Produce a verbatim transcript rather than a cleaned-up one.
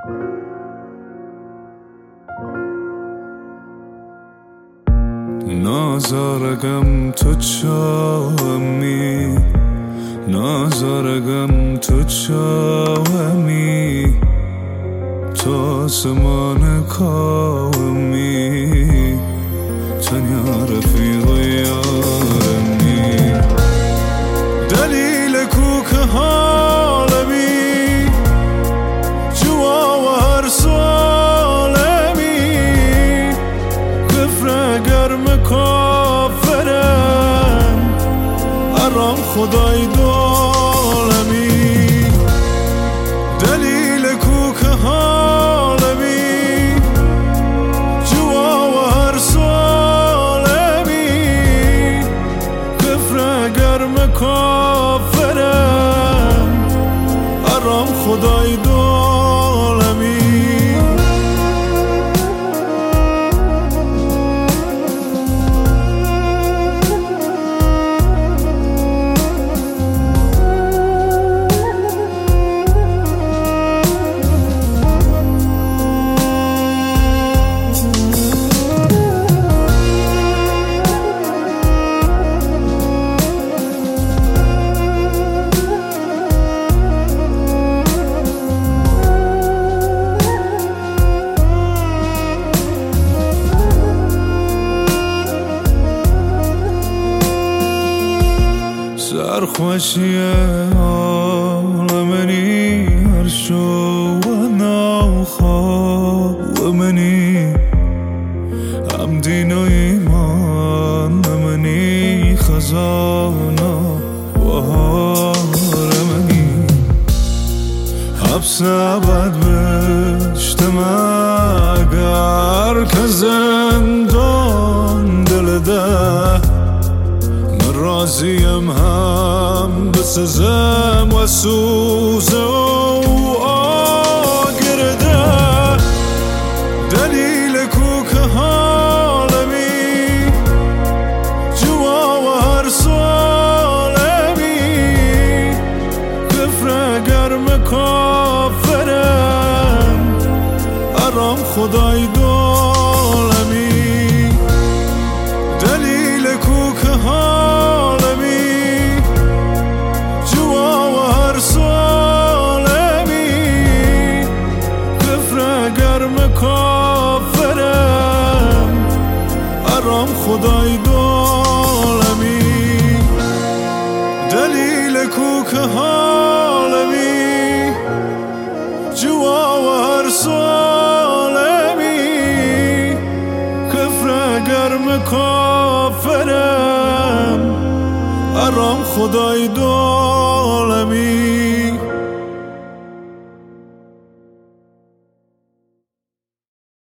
نازارگم تو چامی، نازارگم تو چامی، تو آسمان کامی، تنیا رفیق یارمی، دلیل کوک حالمی، جوا و هر سالمی، کفر گرم کافرم، ارام خدای دولمی، دلیل کوک حالمی، جوا و هر سالمی، کفر گرم کافرم، ارام خدای دولمی. سرخوشی عالمنی هرشو و ناخواه و منی هم دین و ایمان منی خزانا و هارمنی حبس عبد بشتم اگر که زندان دل ده راضیم هم بسزم و سوزه و آگرده، دلیل کوک حالمی، جوا و هر سالمی، کفر گرم کافرم، ارام خدای دولمی، دلیل کوک حالمی، جوا و هر سالمی، کفر گرم کافرم، ارام خدای دولمی، دلیل کوک حالمی، جوا و هر سالمی، کفر گرم کافرم، ارام خدای دولمی.